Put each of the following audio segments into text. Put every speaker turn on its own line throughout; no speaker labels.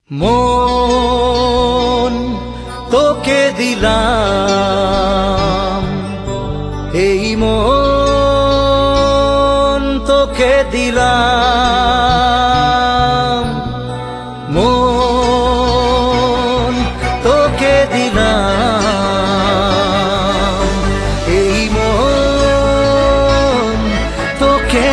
মন তোকে দিলাম, এই মন তোকে দিলাম, মন তোকে দিলাম, এই মন তোকে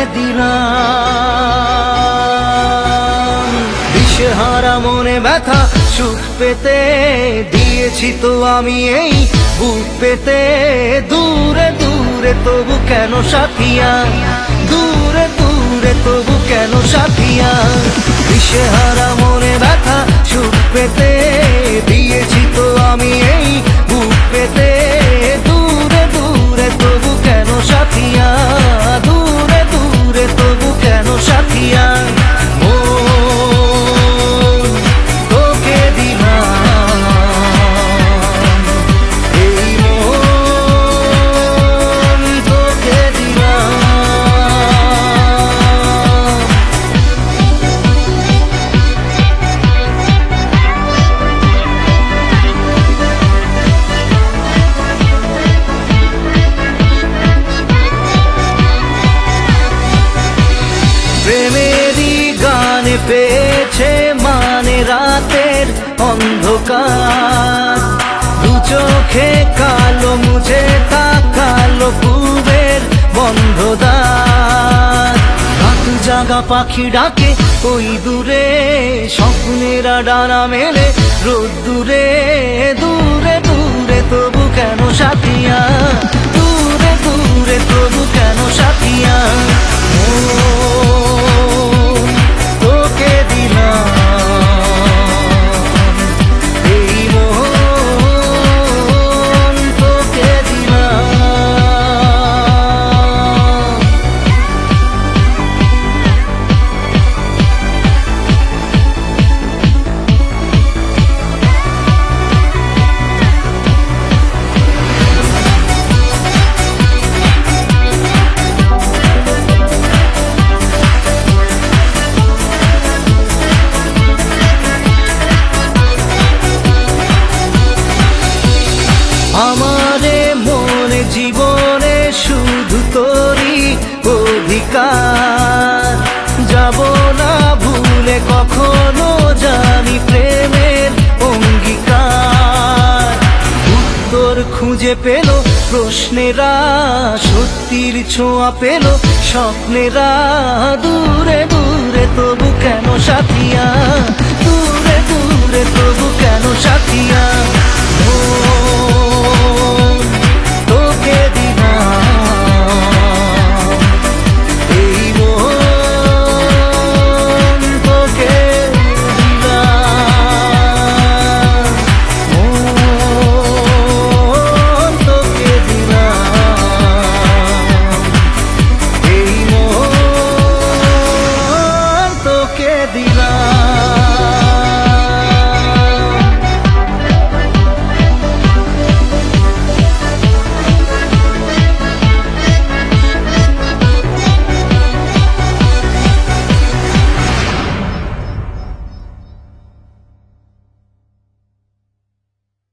দিলাম। দিশেহারা মনে ব্যথা সুখ পেতে দিয়েছি তো আমি এই বুক পেতে। দূরে দূরে তবু কেন সাথিয়া, দূরে দূরে তবু কেন সাথিয়া। দিশেহারা মনে ব্যথা সুখ পেতে দিয়েছি তো আমি এই বুক পেতে। দূরে দূরে তবু কেন সাথিয়া, দূরে দূরে তবু কেন সাথিয়া। প্রেমেরই গানে পেয়েছে মানে রাতের অন্ধকার। দু চোখে কালো মুছে তাকালো পূবের বন্ধ দ্বার। রাত জাগা পাখি ডাকে ওই দূরে, স্বপ্নেরা ডানা মেলে রোদ্দুরে। দূরে দূরে তবু কেন সাথিয়া, দূরে দূরে তবু কেন সাথিয়া। তোকে দিলাম, এই মন তোকে দিলাম। আমারে মনে জীবনে শুধু তোরই অধিকার। যাব না ভুলে কখনো জানি প্রেমের অঙ্গীকার। উত্তর খুঁজে পেল প্রশ্নেরা, সত্যির ছোঁয়া পেল স্বপ্নেরা। দূরে দূরে তবু কেন সাথিয়া,